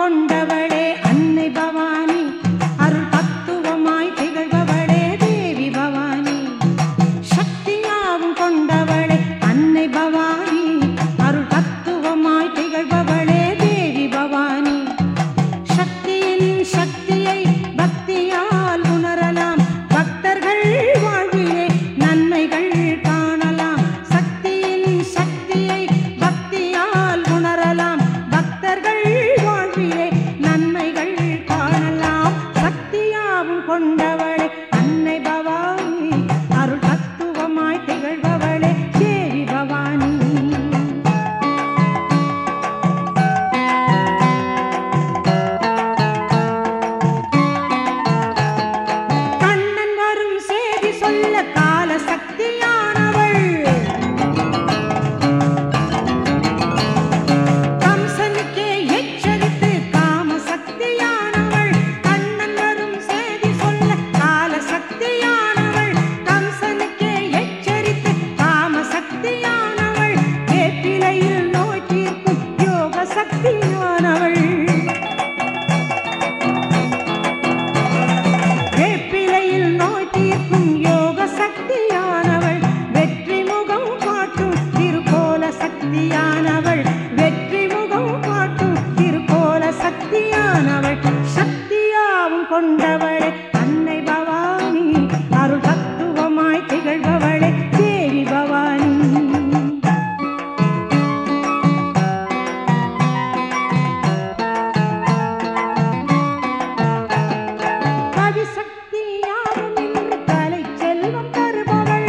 கொண்டவளே அன்னை பவானி, அருள் தத்துவமாய் திகழ்பவளே தேவி பவானி. சக்தியாவும் கொண்டவளே அன்னை பவானி, அருள் தத்துவமாய் திகழ்பவளே தேவி பவானி. சக்தியின் சக்தியை பக்தியால் உணரலாம், பக்தர்கள் வாழ்விலே நன்மைகள் காணலாம். சக்தியின் சக்தியை பக்தியால் உணரலாம், பக்தர்கள் வாழ்விலே நன்மைகள் காணலாம். சக்தியாவும் கொண்டவளே அன்னை பவானி, அருள் தத்துவமாய் திகழ்பவளே தேவி பவானி. கண்ணன் வரும் செய்தி சொல்ல கால சக்தியானவள், கம்சனுக்கே எச்சரித்து காம சக்தியானவள். கண்ணன் வரும் செய்தி சொல்ல கால சக்தியானவள், கம்சனுக்கே எச்சரித்து காம சக்தியானவள். வேப்பிலையில் நோய் தீர்க்கும் யோக சக்தியானவள், வேப்பிலையில் நோய் தீர்க்கும் யோக சக்தியானவள். வெற்றி முகம் காட்டும் திருக்கோல சக்தியானவள், வெற்றி முகம் காட்டும் திருக்கோல சக்தியானவள். சக்தியாவும் கொண்டவளே அன்னை பவானி, அருள் தத்துவமாய் திகழ்பவளே தேவி பவானி. கவிசக்தியாக நின்று கலை செல்வம் தருபவள்,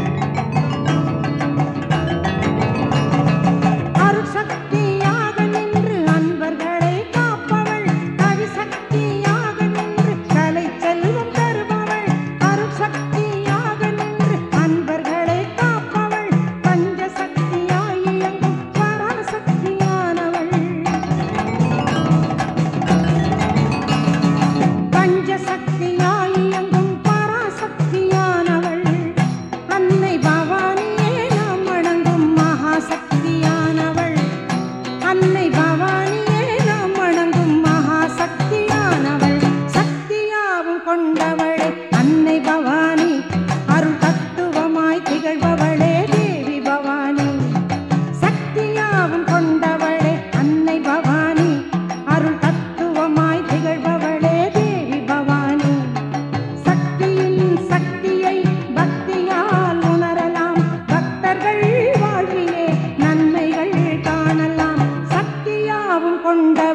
அருட்சக்தியாக நின்று அன்பர்களை காப்பவள். கவிசக்தியாக நின்று கலை செல்வம் தருபவள், அருட்சக்தியாக நின்று அன்பர்களை காப்பவள். பஞ்சசக்தியாய் இயங்கும் பராசக்தியானவள், பஞ்சசக்தியாய் இயங்கும் பராசக்தியானவள். அன்னை பவானியே நாம் வணங்கும் மகாசக்தியானவள், அன்னை பவானியே நாம் வணங்கும் மகாசக்தியானவள். சக்தியாவும் கொண்டவளே அன்னை பவானி, அருள் தத்துவமாய் திகழ்பவளே தேவி பவானி. சக்தியாவும் கொண்டவளே அன்னை பவானி, அருள் தத்துவமாய் திகழ்பவளே தேவி பவானி. சக்தியின் சக்தியை பக்தியால் உணரலாம், பக்தர்கள் வாழ்விலே நன்மைகள் காணலாம். சக்தியாவும் கொண்ட